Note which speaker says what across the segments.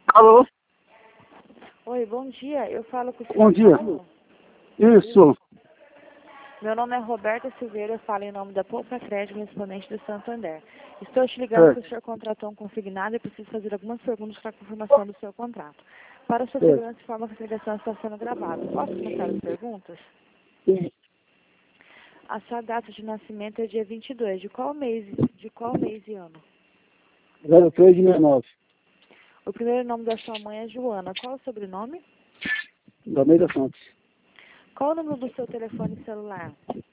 Speaker 1: Alô?
Speaker 2: Oi, bom dia. Eu falo com o senhor
Speaker 1: Bom dia.
Speaker 2: Paulo.
Speaker 1: Isso.
Speaker 2: Meu nome é Roberta Silveira, eu falo em nome da Poupa Crédito, correspondente do Santander. Estou te ligando
Speaker 1: Certo.
Speaker 2: porque o senhor contratou um consignado e preciso fazer algumas perguntas para a confirmação do seu contrato. Para sua
Speaker 1: Certo.
Speaker 2: segurança, informa que essa ligação está sendo gravada. Posso começar as perguntas?
Speaker 1: Sim.
Speaker 2: A sua data de nascimento é dia 22. De qual mês e ano?
Speaker 1: 03 de 69.
Speaker 2: O primeiro nome da sua mãe é Joana. Qual o sobrenome?
Speaker 1: Da Meida Santos.
Speaker 2: Qual o número do seu telefone celular?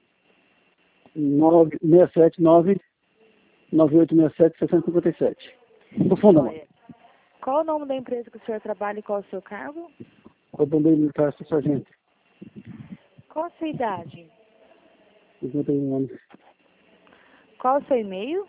Speaker 1: 679 9867 657. Profunda, mano.
Speaker 2: Joia. Qual o nome da empresa que o senhor trabalha e qual o seu cargo?
Speaker 1: Eu bombeiro militar, sou sargento.
Speaker 2: Qual a sua idade?
Speaker 1: 51 anos.
Speaker 2: Qual o seu e-mail?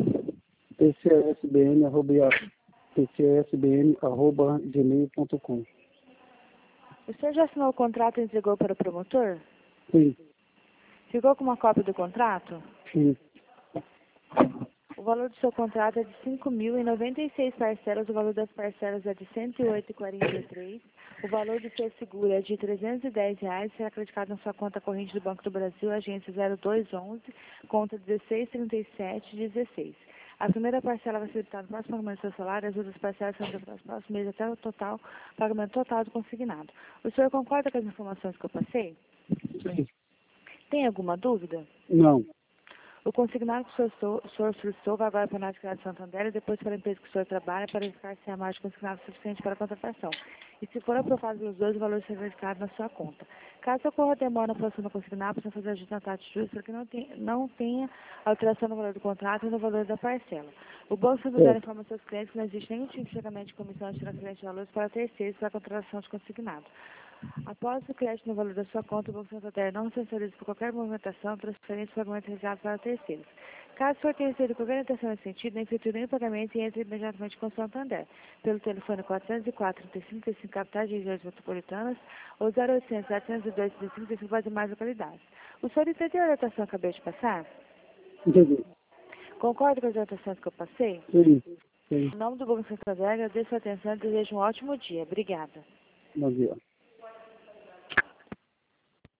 Speaker 1: tcsbn@gmail.com.
Speaker 2: O senhor já assinou o contrato e entregou para o promotor?
Speaker 1: Sim.
Speaker 2: Ficou com uma cópia do contrato?
Speaker 1: Sim.
Speaker 2: O valor do seu contrato é de 5.096 parcelas, o valor das parcelas é de R$ 108,43. O valor do seu seguro é de R$ 310, será acreditado na sua conta corrente do Banco do Brasil, agência 0211, conta 163716. A primeira parcela vai ser debitada no próximo pagamento do seu salário, as outras parcelas serão debitadas no próximo mês até o pagamento total do consignado. O senhor concorda com as informações que eu passei?
Speaker 1: Sim.
Speaker 2: Tem alguma dúvida?
Speaker 1: Não.
Speaker 2: O consignado que o senhor solicitou vai agora para a Nacional de Santander e depois para a empresa que o senhor trabalha para verificar se a margem consignada é suficiente para a contratação. E se for aprovado pelos dois, o valor será verificado na sua conta. Caso ocorra demora na aprovação do consignado, precisa fazer ajuste na taxa de juros para que não tenha alteração no valor do contrato e no valor da parcela. O Banco Santander informa aos seus clientes que não existe nenhum tipo de pagamento de comissão de transferência de valores para terceiros para a contratação de consignado. Após o crédito no valor da sua conta, o Banco Santander não se autoriza por qualquer movimentação, transferência ou pagamento realizado para terceiros. Caso o senhor tenha recebido qualquer intenção nesse sentido, não efetue nenhum pagamento e entre imediatamente com o Santander, pelo telefone 404-3535, capitais de regiões metropolitanas, ou 0800-702-3535 para demais localidades. O senhor entendeu a orientação que acabei de passar?
Speaker 1: Entendi.
Speaker 2: Concorda com as orientações que eu passei?
Speaker 1: Sim. Sim.
Speaker 2: Em nome do Banco Santander, agradeço a atenção e desejo um ótimo dia. Obrigada.
Speaker 1: Bom dia.